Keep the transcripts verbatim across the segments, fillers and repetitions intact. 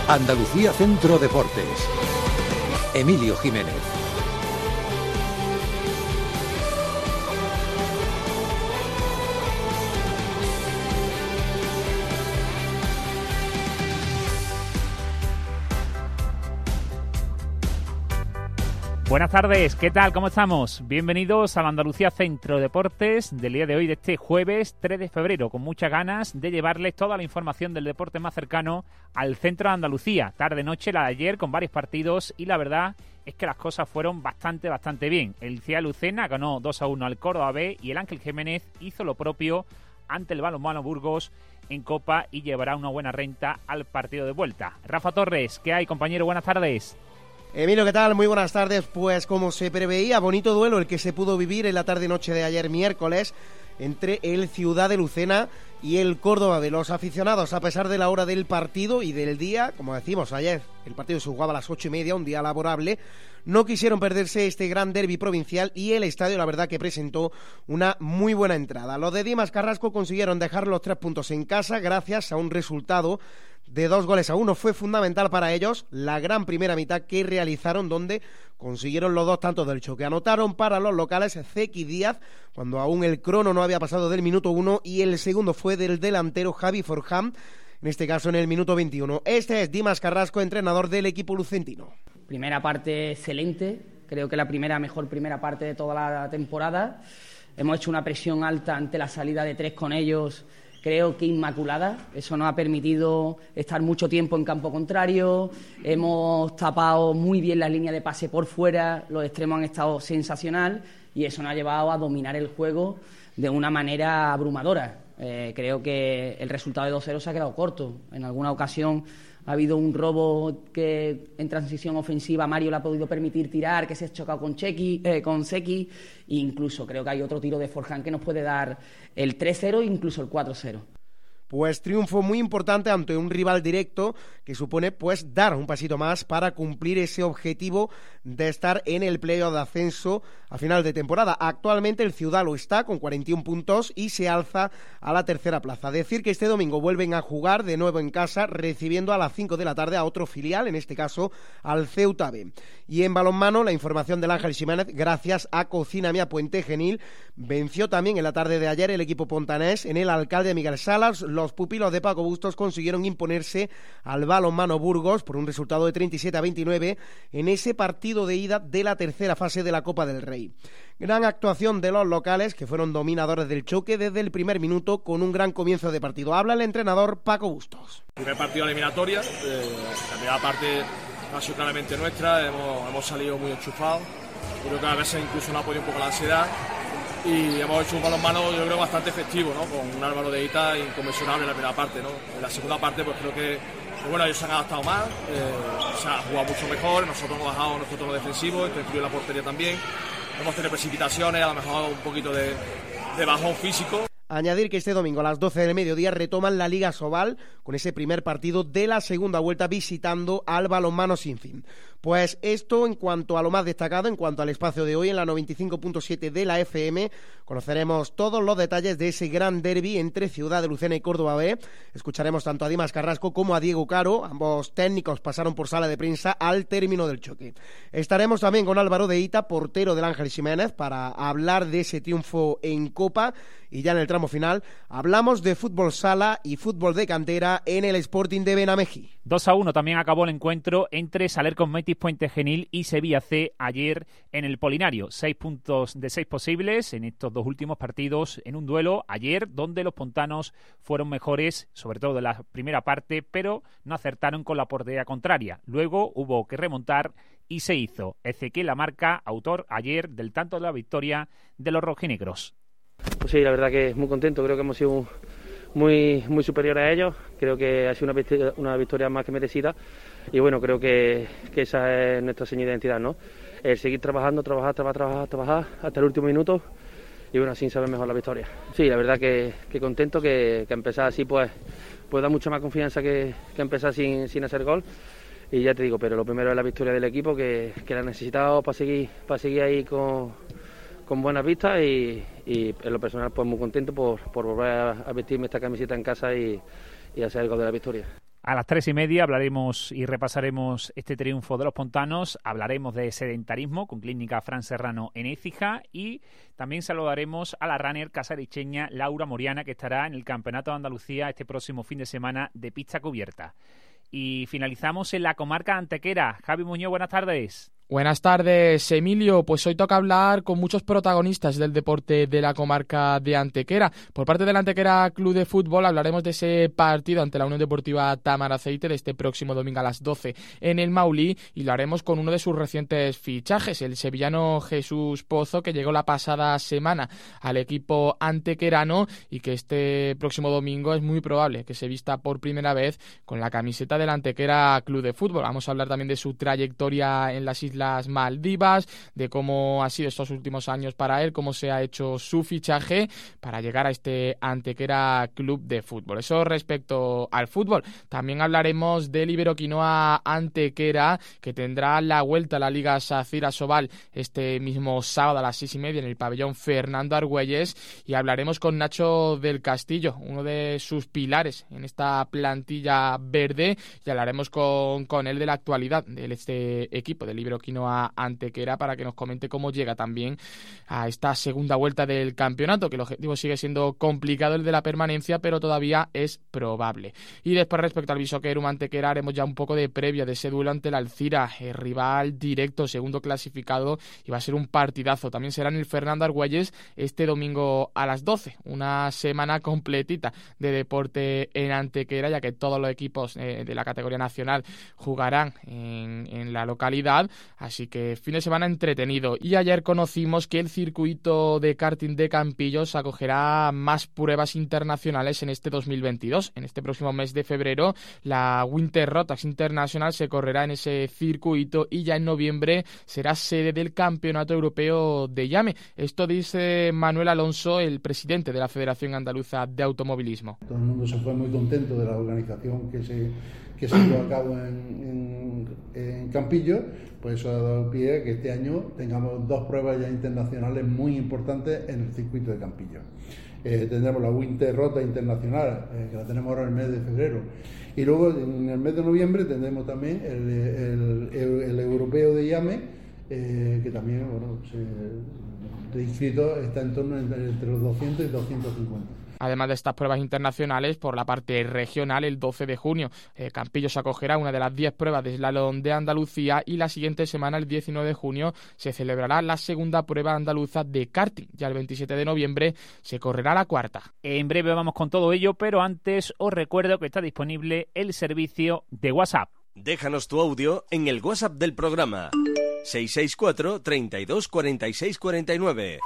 Andalucía Centro Deportes. Emilio Jiménez. Buenas tardes, ¿qué tal? ¿Cómo estamos? Bienvenidos a la Andalucía Centro Deportes del día de hoy, de este jueves tres de febrero, con muchas ganas de llevarles toda la información del deporte más cercano al centro de Andalucía. Tarde-noche, la de ayer, con varios partidos, y la verdad es que las cosas fueron bastante, bastante bien. El C I A Lucena ganó dos a uno al Córdoba B y el Ángel Jiménez hizo lo propio ante el Balonmano Burgos en Copa y llevará una buena renta al partido de vuelta. Rafa Torres, ¿qué hay, compañero? Buenas tardes. Emilio, ¿qué tal? Muy buenas tardes. Pues como se preveía, bonito duelo el que se pudo vivir en la tarde-noche de ayer miércoles entre el Ciudad de Lucena y el Córdoba B. Los aficionados, a pesar de la hora del partido y del día, como decimos ayer, el partido se jugaba a las ocho y media, un día laborable, no quisieron perderse este gran derbi provincial y el estadio, la verdad, que presentó una muy buena entrada. Los de Dimas Carrasco consiguieron dejar los tres puntos en casa gracias a un resultado de dos goles a uno. Fue fundamental para ellos la gran primera mitad que realizaron, donde consiguieron los dos tantos del choque. Anotaron para los locales Zeki Díaz, cuando aún el crono no había pasado del minuto uno, y el segundo fue del delantero Javi Forján, en este caso en el minuto veintiuno. Este es Dimas Carrasco, entrenador del equipo lucentino. Primera parte excelente, creo que la primera mejor primera parte de toda la temporada. Hemos hecho una presión alta ante la salida de tres con ellos, creo que inmaculada. Eso nos ha permitido estar mucho tiempo en campo contrario, hemos tapado muy bien la línea de pase por fuera, los extremos han estado sensacional y eso nos ha llevado a dominar el juego de una manera abrumadora. Eh, creo que el resultado de dos cero se ha quedado corto. En alguna ocasión ha habido un robo que en transición ofensiva Mario le ha podido permitir tirar, que se ha chocado con Chequi, eh, con Seki, e incluso creo que hay otro tiro de Forján que nos puede dar el tres cero e incluso el cuatro cero. Pues triunfo muy importante ante un rival directo que supone pues dar un pasito más para cumplir ese objetivo de estar en el playoff de ascenso a final de temporada. Actualmente el Ciudad lo está con cuarenta y uno puntos y se alza a la tercera plaza. Decir que este domingo vuelven a jugar de nuevo en casa, recibiendo a las cinco de la tarde a otro filial, en este caso al Ceuta B. Y en balonmano, la información del Ángel Jiménez, gracias a Cocina Mía Puente Genil, venció también en la tarde de ayer el equipo pontanés en el Alcalde Miguel Salas. Los pupilos de Paco Bustos consiguieron imponerse al Balonmano Burgos por un resultado de treinta y siete a veintinueve en ese partido de ida de la tercera fase de la Copa del Rey. Gran actuación de los locales, que fueron dominadores del choque desde el primer minuto con un gran comienzo de partido. Habla el entrenador Paco Bustos. Primer partido de eliminatoria, eh, la primera parte ha sido claramente nuestra, hemos, hemos salido muy enchufados, creo que a veces incluso nos ha podido un poco la ansiedad y hemos hecho un balonmano, yo creo, bastante efectivo, ¿no? Con un Álvaro de Ita inconmensurable en la primera parte, ¿no? En la segunda parte pues creo que, que bueno, ellos se han adaptado más, eh, se ha jugado mucho mejor, nosotros hemos bajado nuestro tono defensivo, incluido la portería también, hemos tenido precipitaciones, a lo mejor un poquito de, de bajón físico. Añadir que este domingo a las doce del mediodía retoman la Liga Sobal con ese primer partido de la segunda vuelta visitando al Balonmano Sinfín. Pues esto en cuanto a lo más destacado, en cuanto al espacio de hoy en la noventa y cinco punto siete de la F M. Conoceremos todos los detalles de ese gran derbi entre Ciudad de Lucena y Córdoba B. Escucharemos tanto a Dimas Carrasco como a Diego Caro. Ambos técnicos pasaron por sala de prensa al término del choque. Estaremos también con Álvaro de Ita, portero del Ángel Jiménez, para hablar de ese triunfo en Copa. Y ya en el tramo final hablamos de fútbol sala y fútbol de cantera en el Sporting de Benamejí. dos a uno también acabó el encuentro entre Saler Cosmetis Puente Genil y Sevilla C ayer en el Polinario. Seis puntos de seis posibles en estos dos últimos partidos en un duelo ayer donde los pontanos fueron mejores, sobre todo en la primera parte, pero no acertaron con la portería contraria. Luego hubo que remontar y se hizo. Ezequiel Lamarca, autor ayer del tanto de la victoria de los rojinegros. Pues sí, la verdad que muy contento, creo que hemos sido muy, muy superiores a ellos, creo que ha sido una victoria, una victoria más que merecida y bueno, creo que, que esa es nuestra seña de identidad, ¿no? El seguir trabajando, trabajar, trabajar, trabajar, trabajar hasta el último minuto y bueno, así saber mejor la victoria. Sí, la verdad que, que contento, que, que empezar así pues, pues da mucha más confianza que, que empezar sin, sin hacer gol. Y ya te digo, pero lo primero es la victoria del equipo, que, que la necesitamos para seguir, para seguir ahí con, con buenas vistas y, y en lo personal pues muy contento por, por volver a, a vestirme esta camiseta en casa y, y hacer el gol de la victoria. A las tres y media hablaremos y repasaremos este triunfo de los pontanos, hablaremos de sedentarismo con Clínica Fran Serrano en Écija y también saludaremos a la runner casaricheña Laura Moriana, que estará en el Campeonato de Andalucía este próximo fin de semana de pista cubierta. Y finalizamos en la comarca de Antequera. Javi Muñoz, buenas tardes. Buenas tardes, Emilio. Pues hoy toca hablar con muchos protagonistas del deporte de la comarca de Antequera. Por parte del Antequera Club de Fútbol hablaremos de ese partido ante la Unión Deportiva Tamaraceite de este próximo domingo a las doce en el Maulí, y lo haremos con uno de sus recientes fichajes, el sevillano Jesús Pozo, que llegó la pasada semana al equipo antequerano y que este próximo domingo es muy probable que se vista por primera vez con la camiseta del Antequera Club de Fútbol. Vamos a hablar también de su trayectoria en las Islas las Maldivas, de cómo ha sido estos últimos años para él, cómo se ha hecho su fichaje para llegar a este Antequera Club de Fútbol. Eso respecto al fútbol. También hablaremos del Iberoquinoa Antequera, que tendrá la vuelta a la Liga Sacir Asobal este mismo sábado a las seis y media en el pabellón Fernando Argüelles, y hablaremos con Nacho del Castillo, uno de sus pilares en esta plantilla verde, y hablaremos con, con él de la actualidad de este equipo, del Iberoquinoa a Antequera, para que nos comente cómo llega también a esta segunda vuelta del campeonato, que el objetivo sigue siendo complicado, el de la permanencia, pero todavía es probable. Y después, respecto al Bishoquerum Antequera, haremos ya un poco de previa de ese duelo ante el Alcira, el rival directo, segundo clasificado, y va a ser un partidazo. También será en el Fernando Argüelles este domingo a las doce, una semana completita de deporte en Antequera, ya que todos los equipos eh, de la categoría nacional jugarán en, en la localidad. Así que fin de semana entretenido. Y ayer conocimos que el circuito de karting de Campillos acogerá más pruebas internacionales en este dos mil veintidós. En este próximo mes de febrero, la Winter Rotax International se correrá en ese circuito y ya en noviembre será sede del Campeonato Europeo de Llame. Esto dice Manuel Alonso, el presidente de la Federación Andaluza de Automovilismo. Todo el mundo se fue muy contento de la organización que se, que se llevó a cabo en, en, en Campillos. Pues eso ha dado pie a que este año tengamos dos pruebas ya internacionales muy importantes en el circuito de Campillos. Eh, tendremos la Winter Rota Internacional, eh, que la tenemos ahora en el mes de febrero, y luego en el mes de noviembre tendremos también el, el, el, el Europeo de Llame, eh, que también, bueno, se, de inscritos está en torno entre, entre los doscientos y doscientos cincuenta. Además de estas pruebas internacionales, por la parte regional, el doce de junio, eh, Campillos acogerá una de las diez pruebas de slalom de Andalucía, y la siguiente semana, el diecinueve de junio, se celebrará la segunda prueba andaluza de karting. Ya el veintisiete de noviembre se correrá la cuarta. En breve vamos con todo ello, pero antes os recuerdo que está disponible el servicio de WhatsApp. Déjanos tu audio en el WhatsApp del programa seis seis cuatro, treinta y dos, cuarenta y seis, cuarenta y nueve.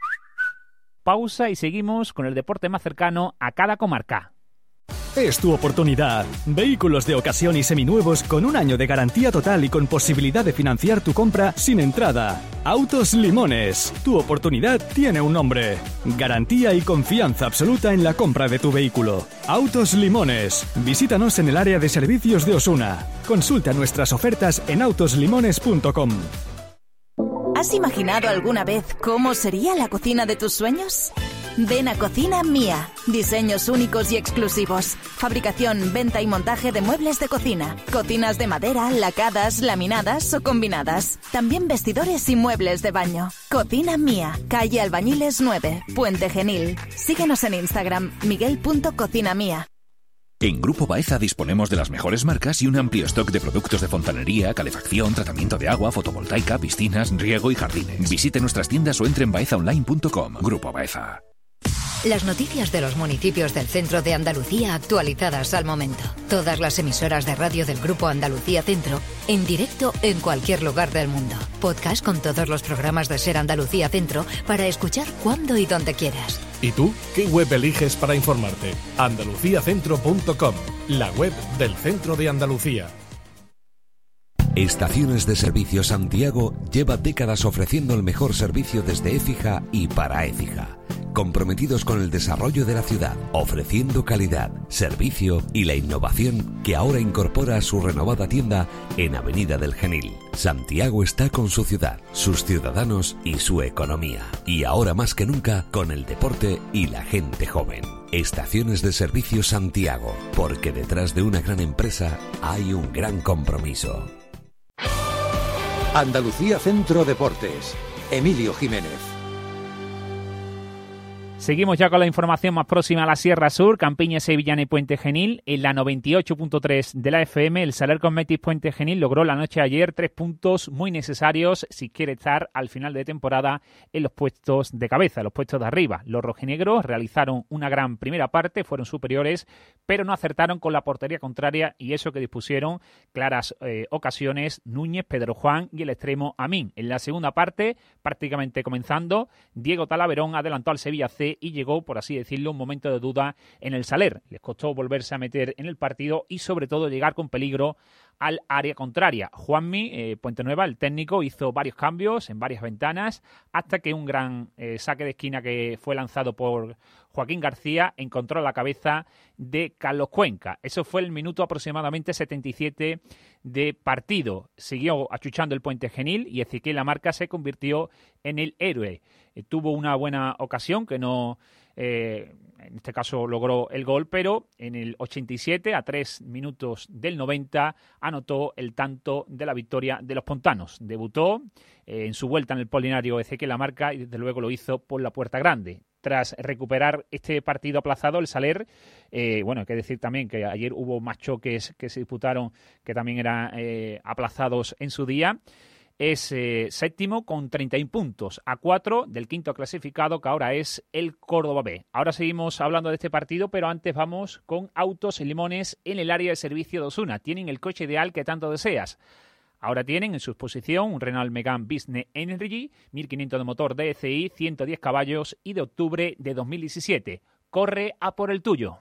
Pausa y seguimos con el deporte más cercano a cada comarca. Es tu oportunidad. Vehículos de ocasión y seminuevos con un año de garantía total y con posibilidad de financiar tu compra sin entrada. Autos Limones. Tu oportunidad tiene un nombre. Garantía y confianza absoluta en la compra de tu vehículo. Autos Limones. Visítanos en el área de servicios de Osuna. Consulta nuestras ofertas en autos limones punto com. ¿Has imaginado alguna vez cómo sería la cocina de tus sueños? Ven a Cocina Mía. Diseños únicos y exclusivos. Fabricación, venta y montaje de muebles de cocina. Cocinas de madera, lacadas, laminadas o combinadas. También vestidores y muebles de baño. Cocina Mía. Calle Albañiles nueve, Puente Genil. Síguenos en Instagram, miguel punto cocina mía. En Grupo Baeza disponemos de las mejores marcas y un amplio stock de productos de fontanería, calefacción, tratamiento de agua, fotovoltaica, piscinas, riego y jardines. Visite nuestras tiendas o entre en baeza online punto com. Grupo Baeza. Las noticias de los municipios del centro de Andalucía actualizadas al momento. Todas las emisoras de radio del Grupo Andalucía Centro en directo en cualquier lugar del mundo. Podcast con todos los programas de Ser Andalucía Centro para escuchar cuando y donde quieras. ¿Y tú qué web eliges para informarte? andalucía centro punto com, la web del Centro de Andalucía. Estaciones de Servicio Santiago lleva décadas ofreciendo el mejor servicio desde Écija y para Écija. Comprometidos con el desarrollo de la ciudad, ofreciendo calidad, servicio y la innovación que ahora incorpora a su renovada tienda en Avenida del Genil. Santiago está con su ciudad, sus ciudadanos y su economía. Y ahora más que nunca con el deporte y la gente joven. Estaciones de Servicio Santiago, porque detrás de una gran empresa hay un gran compromiso. Andalucía Centro Deportes. Emilio Jiménez. Seguimos ya con la información más próxima a la Sierra Sur, Campiña, Sevillana y Puente Genil. En la noventa y ocho punto tres de la F M, el Saler Cosmetics Puente Genil logró la noche de ayer tres puntos muy necesarios si quiere estar al final de temporada en los puestos de cabeza, los puestos de arriba. Los rojinegros realizaron una gran primera parte, fueron superiores, pero no acertaron con la portería contraria y eso que dispusieron claras eh, ocasiones Núñez, Pedro Juan y el extremo Amín. En la segunda parte, prácticamente comenzando, Diego Talaverón adelantó al Sevilla C y llegó, por así decirlo, un momento de duda en el Saler. Les costó volverse a meter en el partido y sobre todo llegar con peligro al área contraria. Juanmi eh, Puente Nueva, el técnico, hizo varios cambios en varias ventanas hasta que un gran eh, saque de esquina que fue lanzado por Joaquín García encontró la cabeza de Carlos Cuenca. Eso fue el minuto aproximadamente setenta y siete de partido. Siguió achuchando el Puente Genil y Ezequiel Lamarca se convirtió en el héroe. Eh, tuvo una buena ocasión que no... Eh, en este caso logró el gol, pero en el ochenta y siete, a tres minutos del noventa, anotó el tanto de la victoria de los pontanos. Debutó eh, en su vuelta en el Polinario Ezequiel Lamarca y desde luego lo hizo por la puerta grande. Tras recuperar este partido aplazado, el Saler, eh, bueno, hay que decir también que ayer hubo más choques que se disputaron que también eran eh, aplazados en su día. Es eh, séptimo con treinta y uno puntos, a cuatro del quinto clasificado, que ahora es el Córdoba B. Ahora seguimos hablando de este partido, pero antes vamos con Autos y Limones en el área de servicio de Osuna. Tienen el coche ideal que tanto deseas. Ahora tienen en su exposición un Renault Megane Business Energy, mil quinientos de motor D C I, ciento diez caballos y de octubre de dos mil diecisiete. Corre a por el tuyo.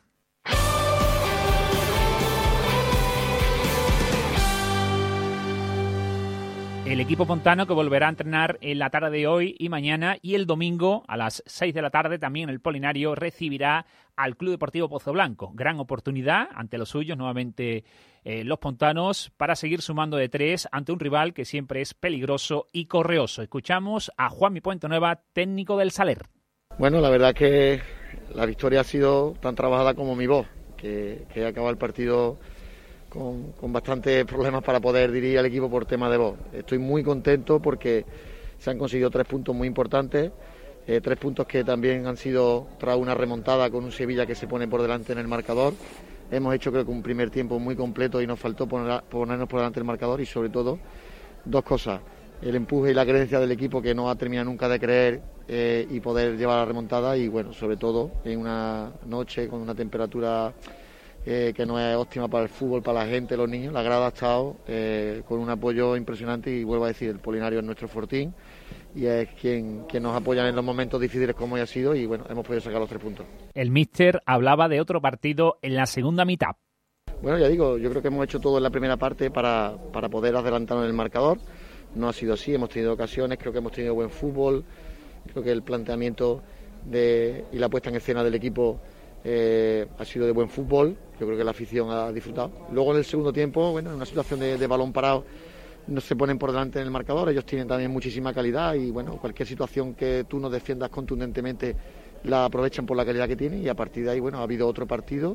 El equipo pontano que volverá a entrenar en la tarde de hoy y mañana y el domingo a las seis de la tarde también en el Polinario recibirá al Club Deportivo Pozo Blanco. Gran oportunidad ante los suyos, nuevamente eh, los pontanos, para seguir sumando de tres ante un rival que siempre es peligroso y correoso. Escuchamos a Juanmi Puente Nueva, técnico del Saler. Bueno, la verdad que la victoria ha sido tan trabajada como mi voz, que, que ha acabado el partido Con, con bastantes problemas para poder dirigir al equipo por tema de voz. Estoy muy contento porque se han conseguido tres puntos muy importantes, eh, tres puntos que también han sido tras una remontada con un Sevilla que se pone por delante en el marcador. Hemos hecho creo que un primer tiempo muy completo y nos faltó poner, ponernos por delante del marcador y sobre todo dos cosas, el empuje y la creencia del equipo que no ha terminado nunca de creer eh, y poder llevar la remontada y bueno, sobre todo en una noche con una temperatura Eh, que no es óptima para el fútbol, para la gente, los niños. La grada ha estado eh, con un apoyo impresionante y vuelvo a decir, el Polinario es nuestro fortín y es quien, quien nos apoya en los momentos difíciles como hoy ha sido y bueno, hemos podido sacar los tres puntos. El míster hablaba de otro partido en la segunda mitad. Bueno, ya digo, yo creo que hemos hecho todo en la primera parte para, para poder adelantarnos en el marcador. No ha sido así, hemos tenido ocasiones, creo que hemos tenido buen fútbol, creo que el planteamiento de, y la puesta en escena del equipo Eh, ha sido de buen fútbol, yo creo que la afición ha disfrutado. Luego en el segundo tiempo, bueno, en una situación de, de balón parado, no se ponen por delante en el marcador, ellos tienen también muchísima calidad y bueno, cualquier situación que tú no defiendas contundentemente la aprovechan por la calidad que tienen y a partir de ahí, bueno, ha habido otro partido,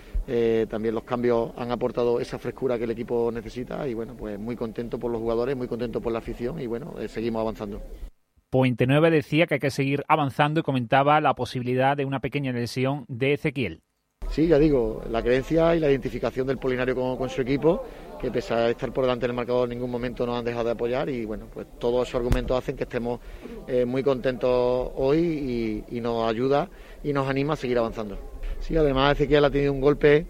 eh, también los cambios han aportado esa frescura que el equipo necesita y bueno, pues muy contento por los jugadores, muy contento por la afición y bueno, eh, seguimos avanzando. Puente Nueve decía que hay que seguir avanzando y comentaba la posibilidad de una pequeña lesión de Ezequiel. Sí, ya digo, la creencia y la identificación del Polinario con, con su equipo, que pese a estar por delante del marcador en ningún momento nos han dejado de apoyar y bueno, pues todos esos argumentos hacen que estemos eh, muy contentos hoy y, y nos ayuda y nos anima a seguir avanzando. Sí, además Ezequiel ha tenido un golpe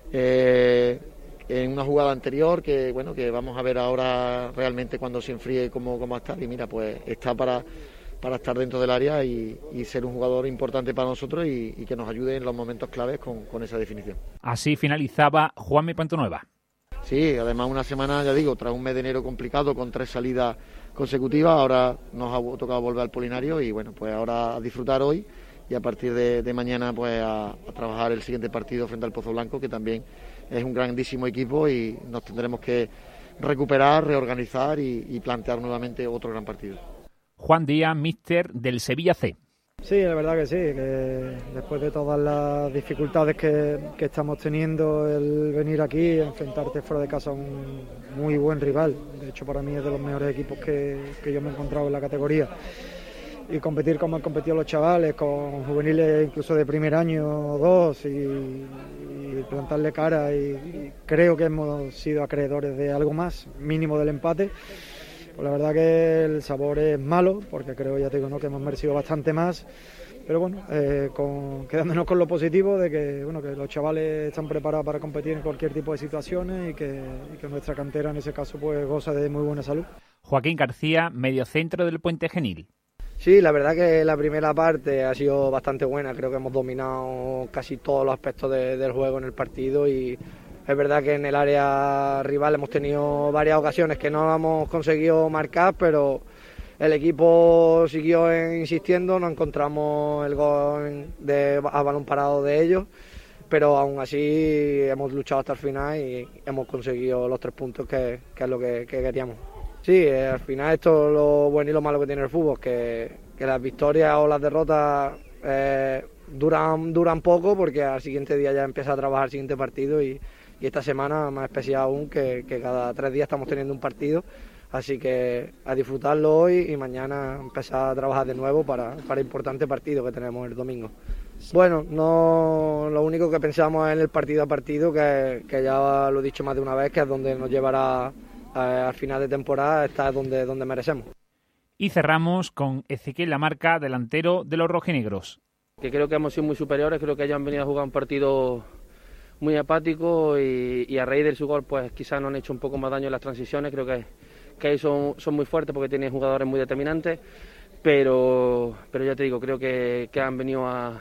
eh, en una jugada anterior que bueno que vamos a ver ahora realmente cuando se enfríe cómo, cómo va a estar y mira pues está para, para estar dentro del área y, y ser un jugador importante para nosotros y, y que nos ayude en los momentos claves con, con esa definición. Así finalizaba Juanmi Puente Nueva. Sí, además una semana, ya digo, tras un mes de enero complicado con tres salidas consecutivas, ahora nos ha tocado volver al Polinario y bueno, pues ahora a disfrutar hoy y a partir de, de mañana pues a, a trabajar el siguiente partido frente al Pozo Blanco, que también es un grandísimo equipo y nos tendremos que recuperar, reorganizar y, y plantear nuevamente otro gran partido. Juan Díaz, míster del Sevilla C. Sí, la verdad que sí, que después de todas las dificultades que, que estamos teniendo, el venir aquí, enfrentarte fuera de casa a un muy buen rival, de hecho para mí es de los mejores equipos que, que yo me he encontrado en la categoría, y competir como han competido los chavales, con juveniles incluso de primer año o dos, y, y plantarle cara, y, y creo que hemos sido acreedores de algo más, mínimo del empate. Pues la verdad que el sabor es malo, porque creo, ya te digo, ¿no?, que hemos merecido bastante más, pero bueno, eh, con, quedándonos con lo positivo de que, bueno, que los chavales están preparados para competir en cualquier tipo de situaciones y que, y que nuestra cantera en ese caso pues goza de muy buena salud. Joaquín García, mediocentro del Puente Genil. Sí, la verdad que la primera parte ha sido bastante buena, creo que hemos dominado casi todos los aspectos de, del juego en el partido, y es verdad que en el área rival hemos tenido varias ocasiones que no hemos conseguido marcar, pero el equipo siguió insistiendo, no encontramos el gol de, a balón parado de ellos, pero aún así hemos luchado hasta el final y hemos conseguido los tres puntos que, que es lo que, que queríamos. Sí, eh, al final esto es lo bueno y lo malo que tiene el fútbol, que, que las victorias o las derrotas eh, duran, duran poco, porque al siguiente día ya empieza a trabajar el siguiente partido, y, y esta semana más especial aún, que, que cada tres días estamos teniendo un partido, así que a disfrutarlo hoy y mañana empezar a trabajar de nuevo para, para el importante partido que tenemos el domingo. Bueno, no, lo único que pensamos es en el partido a partido, que, que ya lo he dicho más de una vez, que es donde nos llevará al final de temporada, está donde, donde merecemos. Y cerramos con Ezequiel Lamarca, delantero de los rojinegros. Que creo que hemos sido muy superiores, creo que ellos han venido a jugar un partido muy apático, y, y a raíz de su gol pues quizás nos han hecho un poco más daño en las transiciones. Creo que, que ahí son, son muy fuertes porque tienen jugadores muy determinantes, pero, pero ya te digo, creo que, que han venido a,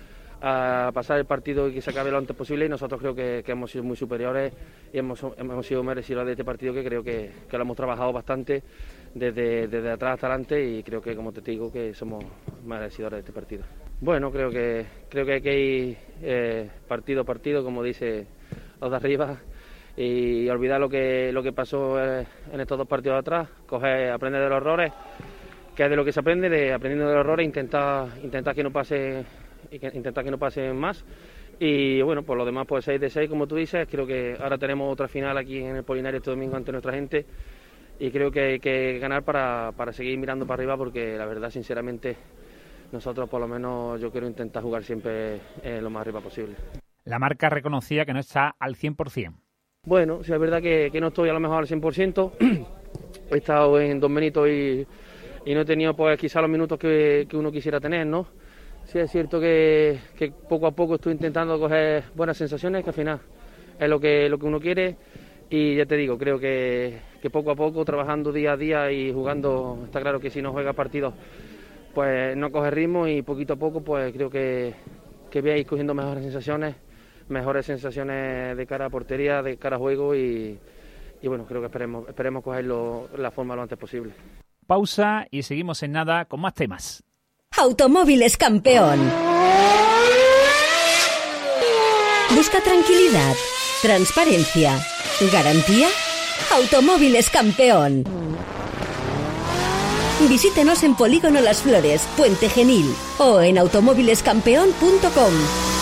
a pasar el partido y que se acabe lo antes posible, y nosotros creo que, que hemos sido muy superiores y hemos, hemos sido merecedores de este partido, que creo que, que lo hemos trabajado bastante desde, desde atrás hasta adelante, y creo que, como te digo, que somos merecedores de este partido. Bueno, creo que creo que hay que ir eh, partido a partido, como dice los de arriba, y olvidar lo que lo que pasó eh, en estos dos partidos atrás, coger, aprender de los errores, que es de lo que se aprende, de aprendiendo de los errores, intentar intentar que no pase intentar que no pasen más. Y bueno, por lo demás, pues seis de seis, como tú dices. Creo que ahora tenemos otra final aquí en el Polinario este domingo ante nuestra gente, y creo que hay que ganar para, para seguir mirando para arriba, porque la verdad, sinceramente, nosotros por lo menos yo quiero intentar jugar siempre eh, lo más arriba posible. Lamarca reconocía que no está al cien por ciento. Bueno, sí, es verdad que, que no estoy a lo mejor al cien por ciento. He estado en Don Benito y, y no he tenido pues quizá los minutos que, que uno quisiera tener, ¿no? Sí, es cierto que, que poco a poco estoy intentando coger buenas sensaciones, que al final es lo que, lo que uno quiere, y ya te digo, creo que, que poco a poco, trabajando día a día y jugando, está claro que si no juega partidos, pues no coge ritmo, y poquito a poco pues creo que, que voy a ir cogiendo mejores sensaciones, mejores sensaciones de cara a portería, de cara a juego, y, y bueno, creo que esperemos, esperemos cogerlo la forma lo antes posible. Pausa y seguimos en nada con más temas. Automóviles Campeón. Busca tranquilidad, transparencia, garantía. Automóviles Campeón. Visítenos en Polígono Las Flores, Puente Genil, o en automóviles campeón punto com.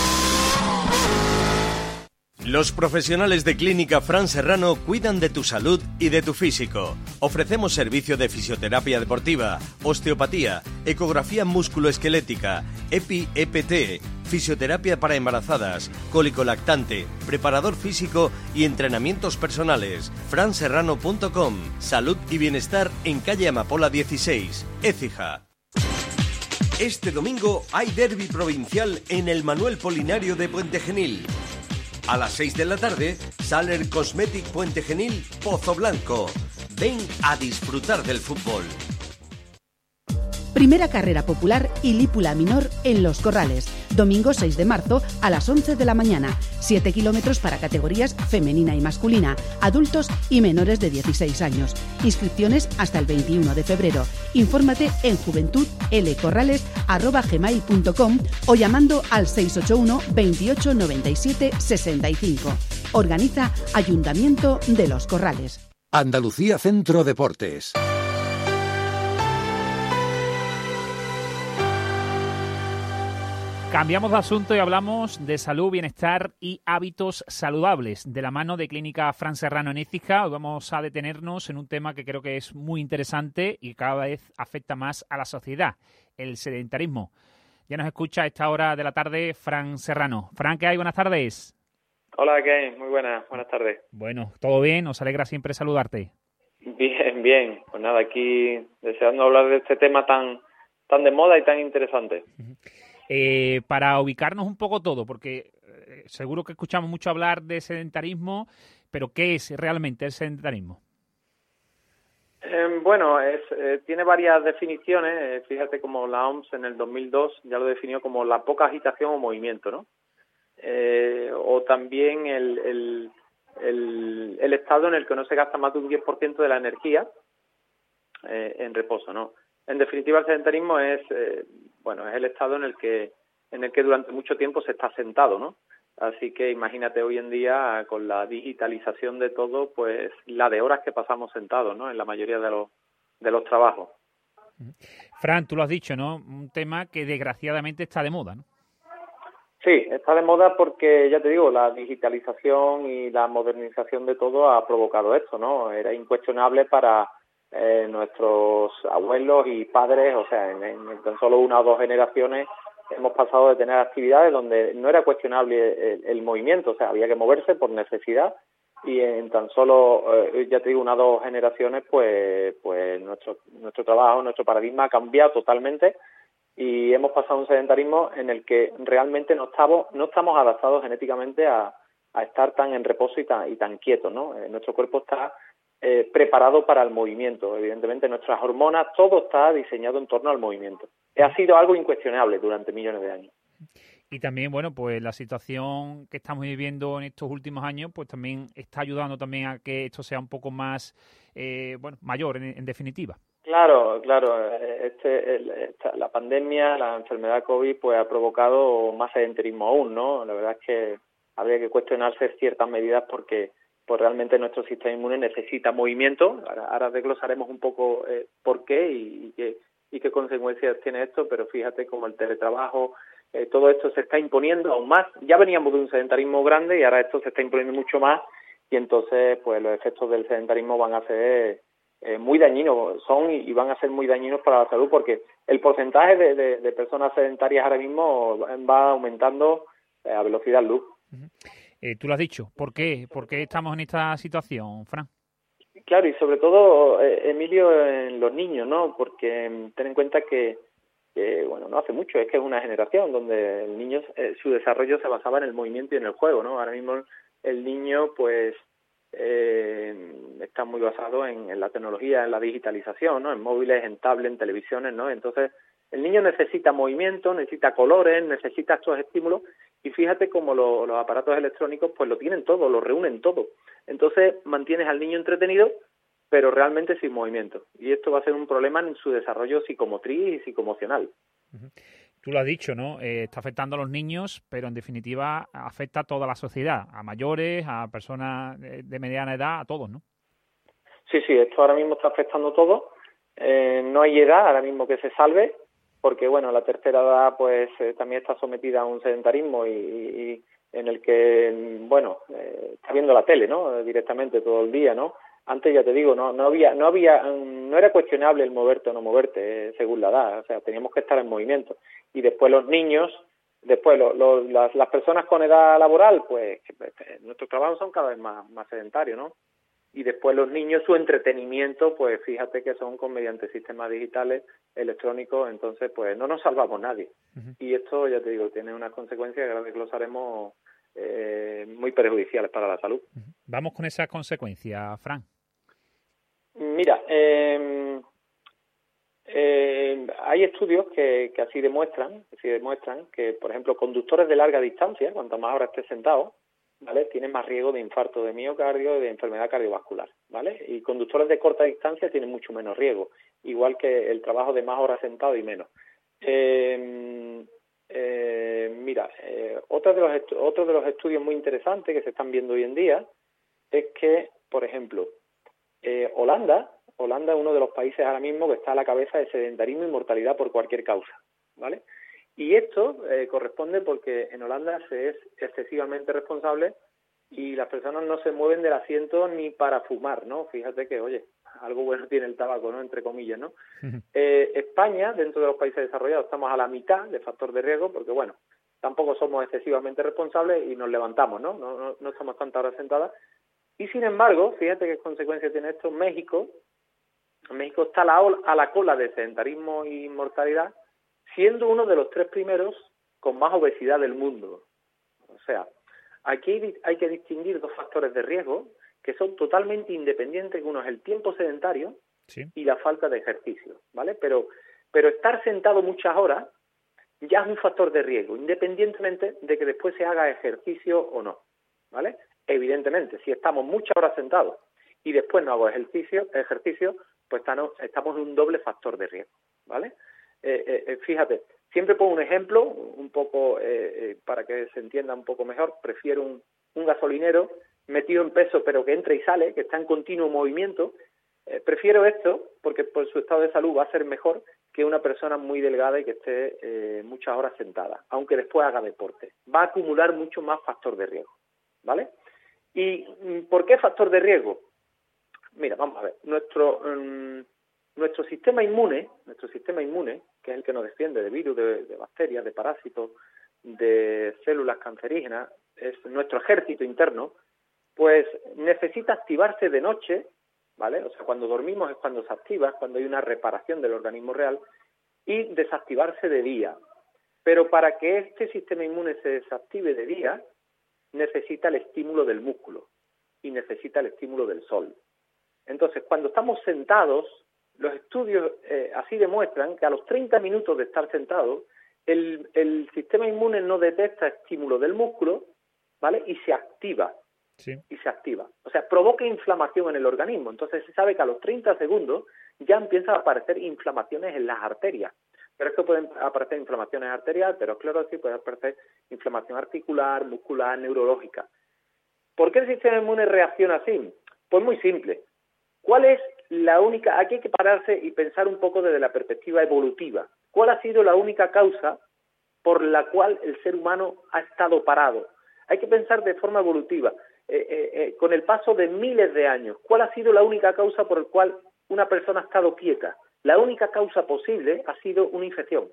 Los profesionales de Clínica Fran Serrano cuidan de tu salud y de tu físico. Ofrecemos servicio de fisioterapia deportiva, osteopatía, ecografía musculoesquelética, epi-E P T, fisioterapia para embarazadas, cólico lactante, preparador físico y entrenamientos personales. fran serrano punto com. Salud y bienestar en calle Amapola dieciséis, Écija. Este domingo hay derbi provincial en el Manuel Polinario de Puente Genil. A las seis de la tarde, Saler Cosmetic Puente Genil, Pozo Blanco. Ven a disfrutar del fútbol. Primera carrera popular y lípula minor en Los Corrales. Domingo seis de marzo a las once de la mañana. siete kilómetros para categorías femenina y masculina, adultos y menores de dieciséis años. Inscripciones hasta el veintiuno de febrero. Infórmate en juventud l corrales arroba gmail punto com o llamando al seis ocho uno, veintiocho, noventa y siete, sesenta y cinco. Organiza Ayuntamiento de Los Corrales. Andalucía Centro Deportes. Cambiamos de asunto y hablamos de salud, bienestar y hábitos saludables. De la mano de Clínica Fran Serrano en Écija, hoy vamos a detenernos en un tema que creo que es muy interesante y cada vez afecta más a la sociedad, el sedentarismo. Ya nos escucha a esta hora de la tarde Fran Serrano. Fran, ¿qué hay? Buenas tardes. Hola, ¿qué hay? Muy buenas, buenas tardes. Bueno, ¿todo bien? Nos alegra siempre saludarte. Bien, bien. Pues nada, aquí deseando hablar de este tema tan, tan de moda y tan interesante. Uh-huh. Eh, para ubicarnos un poco todo, porque eh, seguro que escuchamos mucho hablar de sedentarismo, pero ¿qué es realmente el sedentarismo? Eh, bueno, es, eh, tiene varias definiciones. Eh, fíjate como la O M S en el dos mil dos ya lo definió como la poca agitación o movimiento, ¿no? Eh, o también el, el, el, el estado en el que no se gasta más de un diez por ciento de la energía eh, en reposo, ¿no? En definitiva, el sedentarismo es, eh, bueno, es el estado en el que en el que durante mucho tiempo se está sentado, ¿no? Así que imagínate hoy en día con la digitalización de todo, pues la de horas que pasamos sentados, ¿no? En la mayoría de los de los trabajos. Fran, tú lo has dicho, ¿no? Un tema que desgraciadamente está de moda, ¿no? Sí, está de moda porque, ya te digo, la digitalización y la modernización de todo ha provocado esto, ¿no? Era incuestionable para eh, nuestros abuelos y padres, o sea, en, en tan solo una o dos generaciones hemos pasado de tener actividades donde no era cuestionable el, el movimiento, o sea, había que moverse por necesidad y en tan solo, eh, ya te digo, una o dos generaciones, pues pues nuestro nuestro trabajo, nuestro paradigma ha cambiado totalmente y hemos pasado a un sedentarismo en el que realmente no estamos no estamos adaptados genéticamente a, a estar tan en reposo y tan, y tan quietos, ¿no? Eh, nuestro cuerpo está eh, preparado para el movimiento, evidentemente nuestras hormonas, todo está diseñado en torno al movimiento. Ha sido algo incuestionable durante millones de años. Y también, bueno, pues la situación que estamos viviendo en estos últimos años, pues también está ayudando también a que esto sea un poco más, eh, bueno, mayor en, en definitiva. Claro, claro. Este, el, esta, la pandemia, la enfermedad COVID, pues ha provocado más sedentarismo aún, ¿no? La verdad es que habría que cuestionarse ciertas medidas porque pues realmente nuestro sistema inmune necesita movimiento. Ahora, ahora desglosaremos un poco eh, por qué y, y qué y qué consecuencias tiene esto, pero fíjate como el teletrabajo, eh, todo esto se está imponiendo aún más. Ya veníamos de un sedentarismo grande y ahora esto se está imponiendo mucho más y entonces pues los efectos del sedentarismo van a ser eh, muy dañinos, son y, y van a ser muy dañinos para la salud porque el porcentaje de, de, de personas sedentarias ahora mismo va aumentando eh, a velocidad luz. Uh-huh. Eh, tú lo has dicho, ¿por qué? ¿Por qué estamos en esta situación, Fran? Claro, y sobre todo, eh, Emilio, en los niños, ¿no? Porque ten en cuenta que, que, bueno, no hace mucho, es que es una generación donde el niño, eh, su desarrollo se basaba en el movimiento y en el juego, ¿no? Ahora mismo el niño, pues, eh, está muy basado en, en la tecnología, en la digitalización, ¿no? En móviles, en tablets, en televisiones, ¿no? Entonces, el niño necesita movimiento, necesita colores, necesita estos estímulos y fíjate cómo lo, los aparatos electrónicos pues lo tienen todo, lo reúnen todo. Entonces mantienes al niño entretenido pero realmente sin movimiento y esto va a ser un problema en su desarrollo psicomotriz y psicoemocional. Uh-huh. Tú lo has dicho, ¿no? Eh, está afectando a los niños, pero en definitiva afecta a toda la sociedad, a mayores, a personas de, de mediana edad, a todos, ¿no? Sí, sí, esto ahora mismo está afectando todo. Eh, no hay edad ahora mismo que se salve, porque bueno, la tercera edad pues eh, también está sometida a un sedentarismo y, y en el que, bueno, eh, está viendo la tele, ¿no? Directamente todo el día, ¿no? Antes ya te digo, no no había no había no era cuestionable el moverte o no moverte eh, según la edad, o sea, teníamos que estar en movimiento. Y después los niños, después lo, lo, las, las personas con edad laboral, pues que, que nuestros trabajos son cada vez más más sedentarios, ¿no? Y después los niños, su entretenimiento, pues fíjate que son con mediante sistemas digitales, electrónicos, entonces pues no nos salvamos nadie. Uh-huh. Y esto, ya te digo, tiene unas consecuencias que ahora desglosaremos eh, muy perjudiciales para la salud. Uh-huh. Vamos con esas consecuencias, Fran. Mira, eh, eh, hay estudios que, que así demuestran, que así demuestran que, por ejemplo, conductores de larga distancia, cuanto más horas estés sentado, ¿vale? Tienen más riesgo de infarto de miocardio y de enfermedad cardiovascular, ¿vale? Y conductores de corta distancia tienen mucho menos riesgo, igual que el trabajo de más horas sentado y menos. Eh, eh, mira, eh, otro de los estu- otro de los estudios muy interesantes que se están viendo hoy en día es que, por ejemplo, eh, Holanda, Holanda es uno de los países ahora mismo que está a la cabeza de sedentarismo y mortalidad por cualquier causa, ¿vale? Y esto eh, corresponde porque en Holanda se es excesivamente responsable y las personas no se mueven del asiento ni para fumar, ¿no? Fíjate que, oye, algo bueno tiene el tabaco, ¿no? Entre comillas, ¿no? Eh, España, dentro de los países desarrollados, estamos a la mitad de factor de riesgo porque, bueno, tampoco somos excesivamente responsables y nos levantamos, ¿no? No, no, no estamos tantas horas sentadas. Y, sin embargo, fíjate qué consecuencia tiene esto. México, México está a la, a la cola de sedentarismo y mortalidad, siendo uno de los tres primeros con más obesidad del mundo. O sea, aquí hay que distinguir dos factores de riesgo que son totalmente independientes, que uno es el tiempo sedentario sí. y la falta de ejercicio, ¿vale? Pero, pero estar sentado muchas horas ya es un factor de riesgo, independientemente de que después se haga ejercicio o no, ¿vale? Evidentemente, si estamos muchas horas sentados y después no hago ejercicio, ejercicio pues estamos en un doble factor de riesgo, ¿vale? Eh, eh, fíjate, siempre pongo un ejemplo, un poco eh, eh, para que se entienda un poco mejor. Prefiero un, un gasolinero metido en peso pero que entra y sale, que está en continuo movimiento. Eh, prefiero esto porque por su estado de salud va a ser mejor que una persona muy delgada y que esté eh, muchas horas sentada, aunque después haga deporte. Va a acumular mucho más factor de riesgo, ¿vale? ¿Y por qué factor de riesgo? Mira, vamos a ver, nuestro... Um, Nuestro sistema inmune, nuestro sistema inmune, que es el que nos defiende de virus, de, de bacterias, de parásitos, de células cancerígenas, es nuestro ejército interno, pues necesita activarse de noche, ¿vale? O sea, cuando dormimos es cuando se activa, es cuando hay una reparación del organismo real, y desactivarse de día. Pero para que este sistema inmune se desactive de día, necesita el estímulo del músculo y necesita el estímulo del sol. Entonces, cuando estamos sentados, los estudios eh, así demuestran que a los treinta minutos de estar sentado, el, el sistema inmune no detecta estímulo del músculo, ¿vale? Y se activa. Sí. Y se activa. O sea, provoca inflamación en el organismo. Entonces se sabe que a los treinta segundos ya empiezan a aparecer inflamaciones en las arterias. Pero es que pueden aparecer inflamaciones arteriales, aterosclerosis, puede aparecer inflamación articular, muscular, neurológica. ¿Por qué el sistema inmune reacciona así? Pues muy simple. ¿Cuál es la única? Aquí hay que pararse y pensar un poco desde la perspectiva evolutiva. ¿Cuál ha sido la única causa por la cual el ser humano ha estado parado? Hay que pensar de forma evolutiva, eh, eh, eh, con el paso de miles de años. ¿Cuál ha sido la única causa por la cual una persona ha estado quieta? La única causa posible ha sido una infección.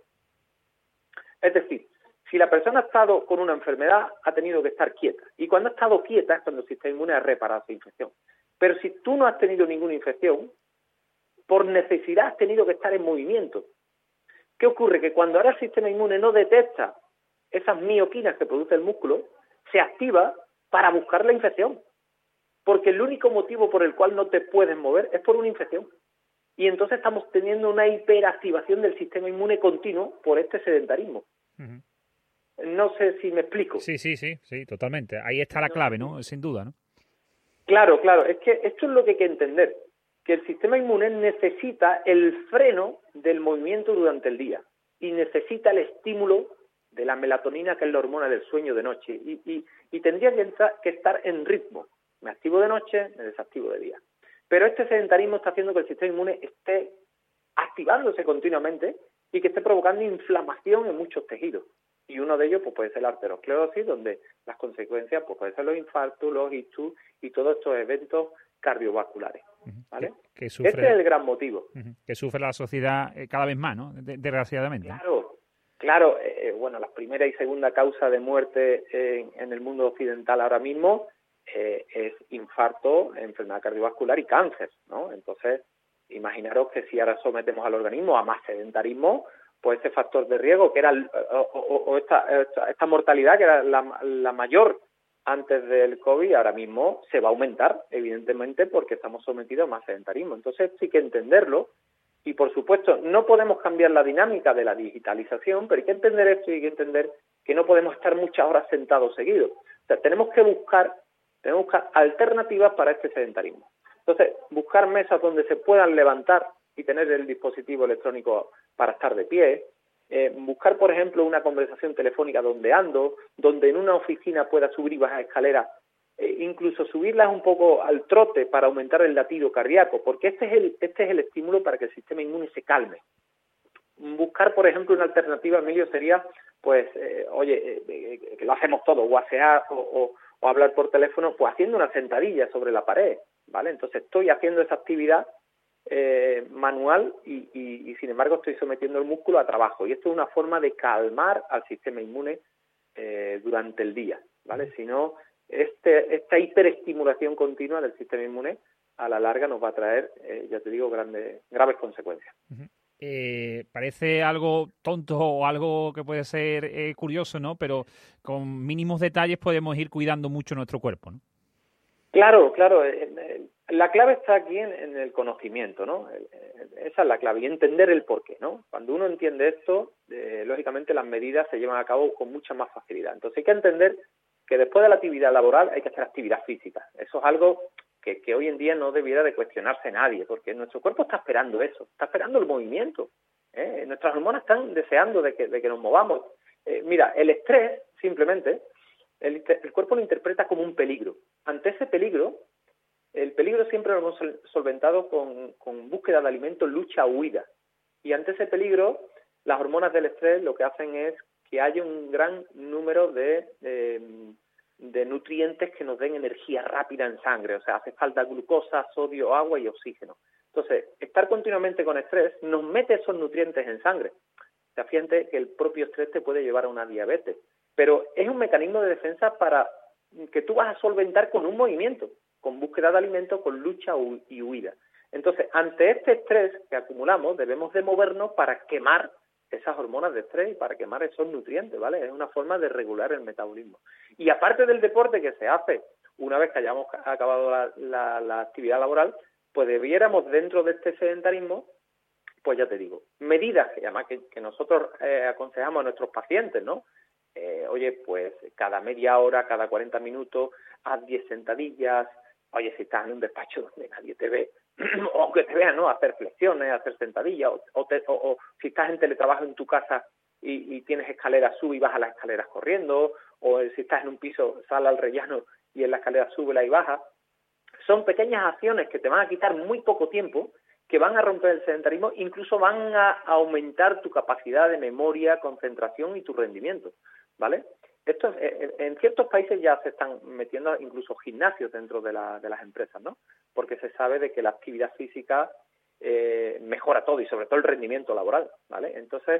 Es decir, si la persona ha estado con una enfermedad, ha tenido que estar quieta. Y cuando ha estado quieta es cuando el sistema inmune ha reparado esa infección. Pero si tú no has tenido ninguna infección, por necesidad has tenido que estar en movimiento. ¿Qué ocurre? Que cuando ahora el sistema inmune no detecta esas mioquinas que produce el músculo, se activa para buscar la infección. Porque el único motivo por el cual no te puedes mover es por una infección. Y entonces estamos teniendo una hiperactivación del sistema inmune continuo por este sedentarismo. Uh-huh. No sé si me explico. Sí, sí, sí, sí, totalmente. Ahí está la clave, ¿no? Sin duda, ¿no? Claro, claro. Es que esto es lo que hay que entender, que el sistema inmune necesita el freno del movimiento durante el día y necesita el estímulo de la melatonina, que es la hormona del sueño de noche, y, y, y tendría que, entrar, que estar en ritmo. Me activo de noche, me desactivo de día. Pero este sedentarismo está haciendo que el sistema inmune esté activándose continuamente y que esté provocando inflamación en muchos tejidos. Y uno de ellos pues puede ser la aterosclerosis, donde las consecuencias pues pueden ser los infartos, los ictus y todos estos eventos cardiovasculares, ¿vale? Que, que sufre, este es el gran motivo. Uh-huh. Que sufre la sociedad eh, cada vez más, ¿no? De, desgraciadamente. Claro, claro. Eh, bueno, la primera y segunda causa de muerte en, en el mundo occidental ahora mismo eh, es infarto, enfermedad cardiovascular y cáncer, ¿no? Entonces, imaginaros que si ahora sometemos al organismo a más sedentarismo, pues ese factor de riesgo, que era o, o, o esta, esta, esta mortalidad, que era la, la mayor antes del COVID, ahora mismo se va a aumentar, evidentemente, porque estamos sometidos a más sedentarismo. Entonces, sí que entenderlo, y por supuesto, no podemos cambiar la dinámica de la digitalización, pero hay que entender esto y hay que entender que no podemos estar muchas horas sentados seguidos. O sea, tenemos que buscar, tenemos que buscar alternativas para este sedentarismo. Entonces, buscar mesas donde se puedan levantar y tener el dispositivo electrónico para estar de pie, eh, buscar, por ejemplo, una conversación telefónica donde ando, donde en una oficina pueda subir y bajar escaleras, eh, incluso subirlas un poco al trote para aumentar el latido cardíaco, porque este es el este es el estímulo para que el sistema inmune se calme. buscar, por ejemplo, una alternativa, Emilio, sería, pues, eh, oye, eh, que lo hacemos todo, whatsappear o, o, o hablar por teléfono, pues haciendo una sentadilla sobre la pared, ¿vale? Entonces estoy haciendo esa actividad eh, manual y, y, y, sin embargo, estoy sometiendo el músculo a trabajo. Y esto es una forma de calmar al sistema inmune eh, durante el día, ¿vale? Si no, este, esta hiperestimulación continua del sistema inmune a la larga nos va a traer, eh, ya te digo, grandes, graves consecuencias. Uh-huh. Eh, parece algo tonto o algo que puede ser eh, curioso, ¿no? Pero con mínimos detalles podemos ir cuidando mucho nuestro cuerpo, ¿no? Claro, claro. Eh, eh, la clave está aquí en, en el conocimiento, ¿no? Eh, eh, esa es la clave, y entender el porqué, ¿no? Cuando uno entiende esto, eh, lógicamente las medidas se llevan a cabo con mucha más facilidad. Entonces hay que entender que después de la actividad laboral hay que hacer actividad física. Eso es algo que, que hoy en día no debiera de cuestionarse nadie, porque nuestro cuerpo está esperando eso, está esperando el movimiento. ¿eh? Nuestras hormonas están deseando de que, de que nos movamos. Eh, mira, el estrés, simplemente, el, el cuerpo lo interpreta como un peligro. Ante ese peligro, el peligro siempre lo hemos solventado con, con búsqueda de alimentos, lucha o huida. Y ante ese peligro, las hormonas del estrés lo que hacen es que haya un gran número de... de de nutrientes que nos den energía rápida en sangre, o sea, hace falta glucosa, sodio, agua y oxígeno. Entonces, estar continuamente con estrés nos mete esos nutrientes en sangre. O sea, fíjate que el propio estrés te puede llevar a una diabetes, pero es un mecanismo de defensa para que tú vas a solventar con un movimiento, con búsqueda de alimentos, con lucha y huida. Entonces, ante este estrés que acumulamos, debemos de movernos para quemar esas hormonas de estrés y para quemar esos nutrientes, ¿vale? Es una forma de regular el metabolismo. Y aparte del deporte que se hace una vez que hayamos acabado la, la, la actividad laboral, pues debiéramos dentro de este sedentarismo, pues ya te digo, medidas que además que, que nosotros eh, aconsejamos a nuestros pacientes, ¿no? Eh, oye, pues cada media hora, cada cuarenta minutos, haz diez sentadillas. Oye, si estás en un despacho donde nadie te ve, o aunque te vean, ¿no? Hacer flexiones, hacer sentadillas, o, o, te, o, o si estás en teletrabajo en tu casa y, y tienes escaleras, sube y baja las escaleras corriendo, o si estás en un piso, sal al rellano y en la escalera súbela y baja. Son pequeñas acciones que te van a quitar muy poco tiempo, que van a romper el sedentarismo, incluso van a aumentar tu capacidad de memoria, concentración y tu rendimiento, ¿vale? Esto, en ciertos países ya se están metiendo incluso gimnasios dentro de, la, de las empresas, ¿no? Porque se sabe de que la actividad física eh, mejora todo y sobre todo el rendimiento laboral, ¿vale? Entonces,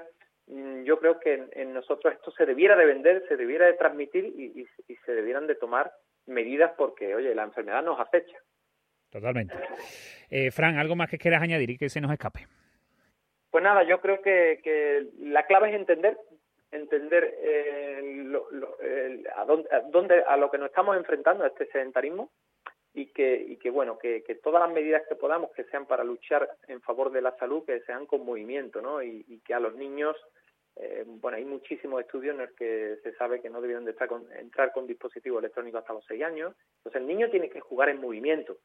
yo creo que en, en nosotros esto se debiera de vender, se debiera de transmitir y, y, y se debieran de tomar medidas porque, oye, la enfermedad nos acecha. Totalmente. Eh, Fran, ¿algo más que quieras añadir y que se nos escape? Pues nada, yo creo que, que la clave es entender entender eh, lo, lo, el, a, dónde, a dónde a lo que nos estamos enfrentando, a este sedentarismo, y que y que bueno que, que todas las medidas que podamos que sean para luchar en favor de la salud, que sean con movimiento, ¿no? Y, y que a los niños, eh, bueno, hay muchísimos estudios en los que se sabe que no debieron de estar con, entrar con dispositivos electrónicos hasta los seis años. Entonces el niño tiene que jugar en movimiento.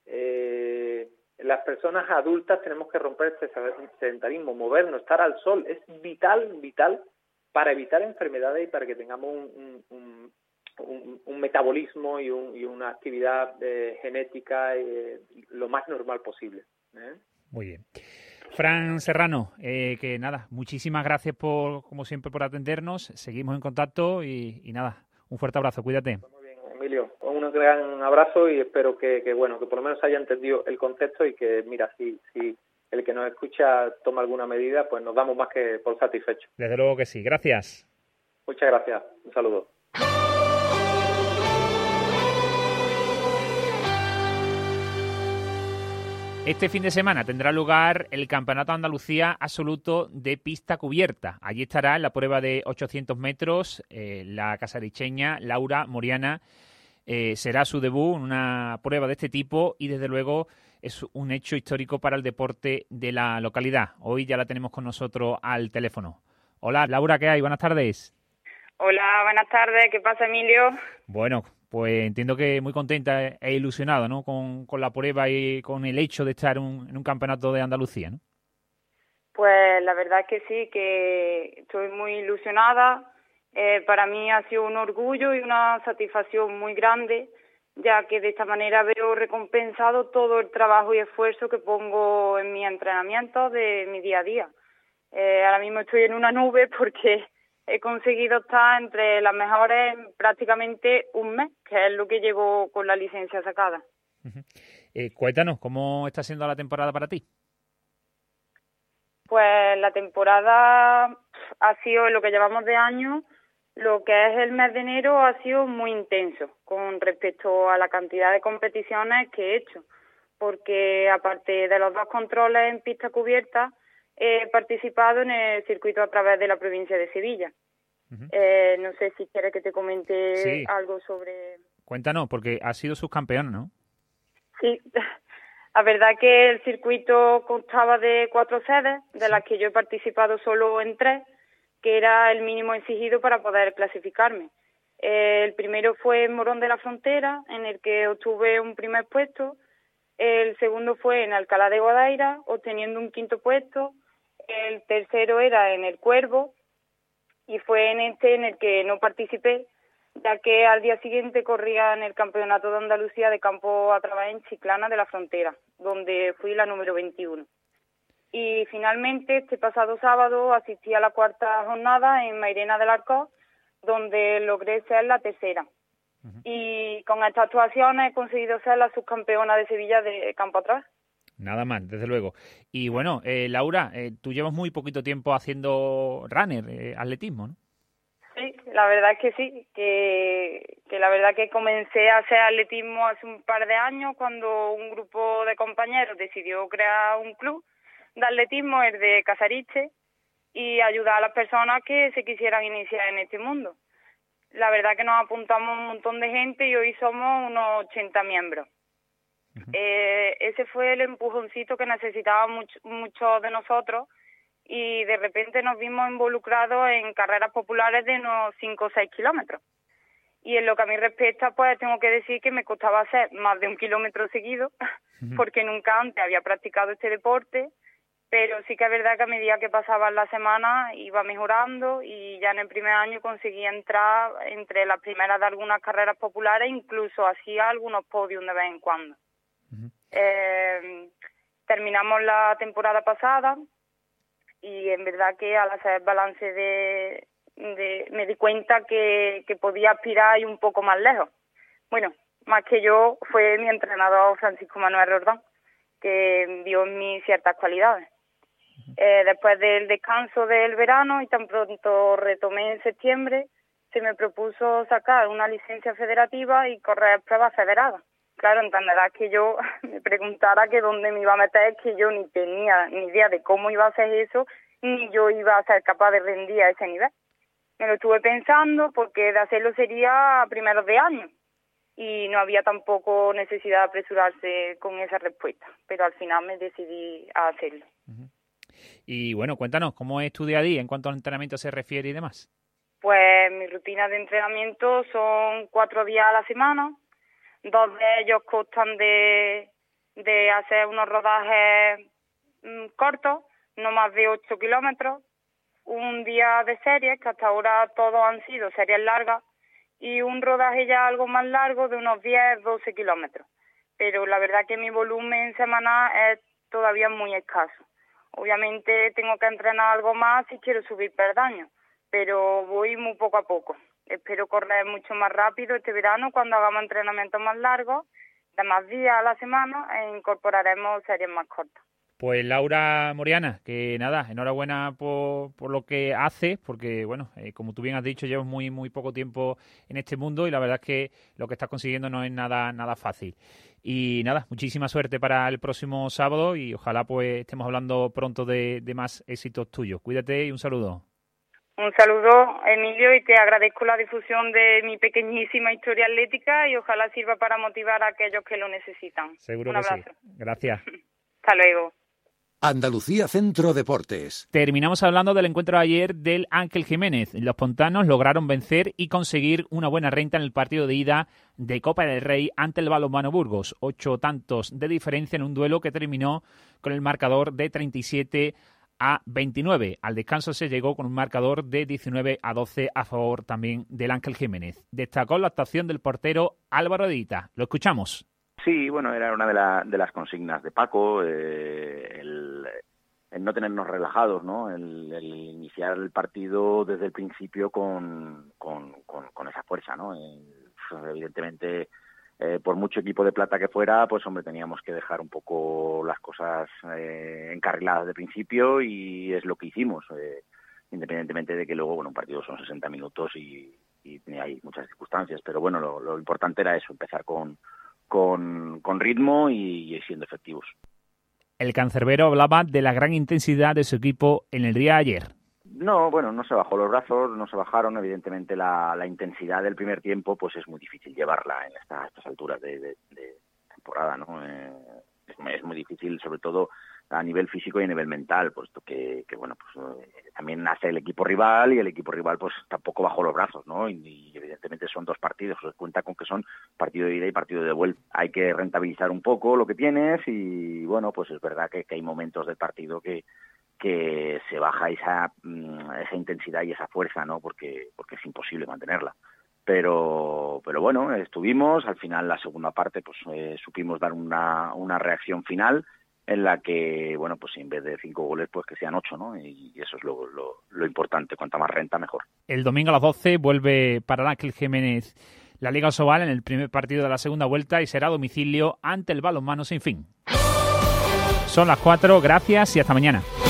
Eh, las personas adultas tenemos que romper este sedentarismo, movernos, estar al sol, es vital, vital para evitar enfermedades y para que tengamos un, un, un, un metabolismo y, un, y una actividad eh, genética eh, lo más normal posible. ¿eh? Muy bien. Fran Serrano, eh, que nada, muchísimas gracias por, como siempre, por atendernos. Seguimos en contacto y, y nada, un fuerte abrazo, cuídate. Muy bien, Emilio, un gran abrazo y espero que, que bueno, que por lo menos haya entendido el concepto y que, mira, si, si el que nos escucha toma alguna medida, pues nos damos más que por satisfechos. Desde luego que sí. Gracias. Muchas gracias. Un saludo. Este fin de semana tendrá lugar el Campeonato Andalucía Absoluto de Pista Cubierta. Allí estará en la prueba de ochocientos metros eh, la casaricheña Laura Moriana. Eh, será su debut en una prueba de este tipo y desde luego es un hecho histórico para el deporte de la localidad. Hoy ya la tenemos con nosotros al teléfono. Hola, Laura, ¿qué hay? Buenas tardes. Hola, buenas tardes. ¿Qué pasa, Emilio? Bueno, pues entiendo que muy contenta e ilusionada, ¿no? Con, con la prueba y con el hecho de estar un, en un campeonato de Andalucía, ¿no? Pues la verdad es que sí, que estoy muy ilusionada. Eh, para mí ha sido un orgullo y una satisfacción muy grande, ya que de esta manera veo recompensado todo el trabajo y esfuerzo que pongo en mi entrenamiento de mi día a día. Eh, ahora mismo estoy en una nube porque he conseguido estar entre las mejores en prácticamente un mes, que es lo que llevo con la licencia sacada. Uh-huh. Eh, cuéntanos, ¿cómo está siendo la temporada para ti? Pues la temporada ha sido, lo que llevamos de año, lo que es el mes de enero ha sido muy intenso con respecto a la cantidad de competiciones que he hecho, porque aparte de los dos controles en pista cubierta, he participado en el circuito a través de la provincia de Sevilla. Uh-huh. Eh, no sé si quieres que te comente sí. algo sobre... Cuéntanos, porque has sido subcampeón, ¿no? Sí, la verdad que el circuito constaba de cuatro sedes, de las que yo he participado solo en tres, que era el mínimo exigido para poder clasificarme. Eh, el primero fue en Morón de la Frontera, en el que obtuve un primer puesto. El segundo fue en Alcalá de Guadaira, obteniendo un quinto puesto. El tercero era en El Cuervo, y fue en este en el que no participé, ya que al día siguiente corría en el Campeonato de Andalucía de campo a través en Chiclana de la Frontera, donde fui la número veintiuno. Y finalmente, este pasado sábado, asistí a la cuarta jornada en Mairena del Arcó, donde logré ser la tercera. Uh-huh. Y con estas actuaciones he conseguido ser la subcampeona de Sevilla de campo atrás. Nada más, desde luego. Y bueno, eh, Laura, eh, tú llevas muy poquito tiempo haciendo runner, eh, atletismo, ¿no? Sí, la verdad es que sí, que, que la verdad que comencé a hacer atletismo hace un par de años cuando un grupo de compañeros decidió crear un club de atletismo, el de Casariche, y ayudar a las personas que se quisieran iniciar en este mundo. La verdad que nos apuntamos un montón de gente y hoy somos unos ochenta miembros. Uh-huh. Eh, ese fue el empujoncito que necesitaban muchos mucho de nosotros, y de repente nos vimos involucrados en carreras populares de unos cinco o seis kilómetros. Y en lo que a mí respecta, pues tengo que decir que me costaba hacer más de un kilómetro seguido, uh-huh. porque nunca antes había practicado este deporte, pero sí que es verdad que a medida que pasaban las semanas iba mejorando, y ya en el primer año conseguí entrar entre las primeras de algunas carreras populares, incluso hacía algunos podios de vez en cuando. Uh-huh. Eh, terminamos la temporada pasada, y en verdad que al hacer balance de, de me di cuenta que, que podía aspirar y un poco más lejos. Bueno, más que yo fue mi entrenador Francisco Manuel Rordán, que vio en mí ciertas cualidades. Eh, después del descanso del verano y tan pronto retomé en septiembre, se me propuso sacar una licencia federativa y correr pruebas federadas. Claro, entenderás que yo me preguntara que dónde me iba a meter, que yo ni tenía ni idea de cómo iba a hacer eso, ni yo iba a ser capaz de rendir a ese nivel. Me lo estuve pensando porque de hacerlo sería a primeros de año y no había tampoco necesidad de apresurarse con esa respuesta, pero al final me decidí a hacerlo. Uh-huh. Y bueno, cuéntanos, ¿cómo es tu día a día en cuanto al entrenamiento se refiere y demás? Pues mi rutina de entrenamiento son cuatro días a la semana. Dos de ellos constan de, de hacer unos rodajes mmm, cortos, no más de ocho kilómetros. Un día de series, que hasta ahora todos han sido series largas, y un rodaje ya algo más largo de unos diez, doce kilómetros. Pero la verdad que mi volumen semanal es todavía muy escaso. Obviamente tengo que entrenar algo más si quiero subir peldaños, pero voy muy poco a poco. Espero correr mucho más rápido este verano cuando hagamos entrenamientos más largos, de más días a la semana, e incorporaremos series más cortas. Pues Laura Moriana, que nada, enhorabuena por, por lo que haces, porque bueno, eh, como tú bien has dicho, llevas muy muy poco tiempo en este mundo y la verdad es que lo que estás consiguiendo no es nada nada fácil. Y nada, muchísima suerte para el próximo sábado y ojalá pues estemos hablando pronto de, de más éxitos tuyos. Cuídate y un saludo. Un saludo, Emilio, y te agradezco la difusión de mi pequeñísima historia atlética y ojalá sirva para motivar a aquellos que lo necesitan. Seguro Un que abrazo. sí. Gracias. Hasta luego. Andalucía Centro Deportes. Terminamos hablando del encuentro de ayer del Ángel Jiménez. Los pontanos lograron vencer y conseguir una buena renta en el partido de ida de Copa del Rey ante el Balonmano Burgos. Ocho tantos de diferencia en un duelo que terminó con el marcador de treinta y siete a veintinueve. Al descanso se llegó con un marcador de diecinueve a doce a favor también del Ángel Jiménez. Destacó la actuación del portero Álvaro Edita. Lo escuchamos. Sí, bueno, era una de, la, de las consignas de Paco, eh, el, el no tenernos relajados, ¿no? El, el iniciar el partido desde el principio con, con, con, con esa fuerza, ¿no? El, evidentemente, eh, por mucho equipo de plata que fuera, pues hombre, teníamos que dejar un poco las cosas eh, encarriladas de principio y es lo que hicimos, eh, independientemente de que luego, bueno, un partido son sesenta minutos y, y hay muchas circunstancias, pero bueno, lo, lo importante era eso, empezar con, con, con ritmo y, y siendo efectivos. El cancerbero hablaba de la gran intensidad de su equipo en el día de ayer. No, bueno, no se bajó los brazos, no se bajaron. Evidentemente la, la intensidad del primer tiempo pues es muy difícil llevarla en esta, a estas alturas de, de, de temporada, ¿no? Eh, es, es muy difícil, sobre todo a nivel físico y a nivel mental, puesto que, que bueno, pues eh, también nace el equipo rival y el equipo rival pues tampoco bajó los brazos, ¿no? Y, y evidentemente son dos partidos, se cuenta con que son partido de ida y partido de vuelta. Hay que rentabilizar un poco lo que tienes y bueno, pues es verdad que, que hay momentos del partido que que se baja esa esa intensidad y esa fuerza, ¿no? Porque porque es imposible mantenerla. Pero pero bueno, estuvimos, al final la segunda parte pues eh, supimos dar una una reacción final en la que, bueno, pues en vez de cinco goles, pues que sean ocho, ¿no? Y eso es lo, lo, lo importante, cuanta más renta, mejor. El domingo a las doce vuelve para Raquel Jiménez la Liga Sobal en el primer partido de la segunda vuelta y será a domicilio ante el Balonmano Sinfín. Son las cuatro, gracias y hasta mañana.